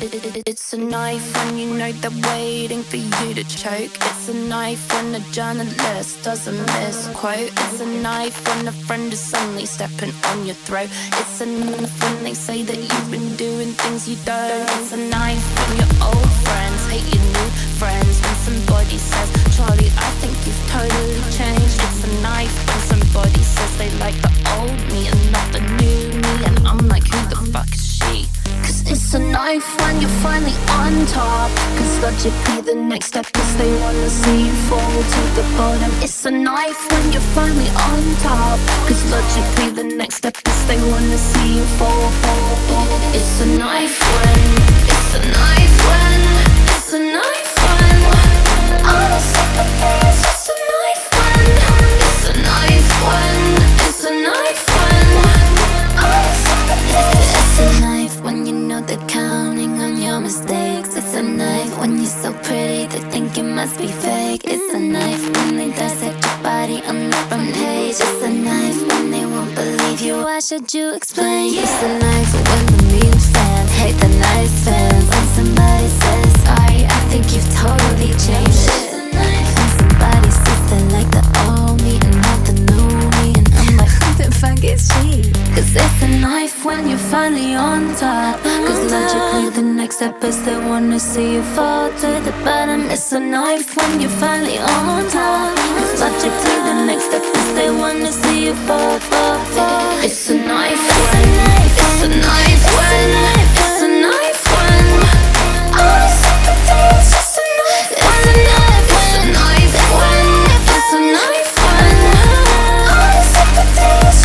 It's a knife when you know they're waiting for you to choke. It's a knife when the journalist doesn't misquote. It's a knife when a friend is suddenly stepping on your throat. It's a knife when they say that you've been doing things you don't. It's a knife when your old friends hate your new friends. When somebody says, Charlie, I think you've totally changed. It's a knife when somebody says they like the old me and not the new me. And I'm like, who the fuck is she? It's a knife when you're finally on top. Cause logically the next step is they wanna see you fall to the bottom. It's a knife when you're finally on top. Cause logically the next step is they wanna see you fall. It's a knife when, it's a knife when, it's a knife when I'm sick of this. It's a knife when, it's a knife when, it's a knife when I'm sick of this. It's a knife when you know they're counting on your mistakes. It's a knife when you're so pretty they think it must be fake. It's a knife when they dissect your body on the front page. It's a knife when they won't believe you. Why should you explain? It's a knife when the mean fans hate the nice fans. When somebody says sorry, I think you've totally changed. It's a knife when somebody says they like the old me and not the new me. And I'm like, who the fuck is she? Cause it's a knife when you're finally on top. Cause logically the next step is they wanna see you fall to the bottom. It's a knife when you're finally on top. Cause logically the next step is they wanna see you fall. It's a knife when, it's a knife when, it's a knife when I'm sick of this. It's a knife when, it's a knife when, it's a knife when I'm sick of this.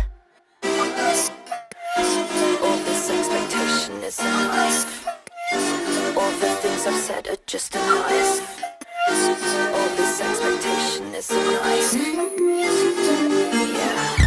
All this expectation is a knife. All the things I've said are just a knife. All this expectation is a knife. Yeah.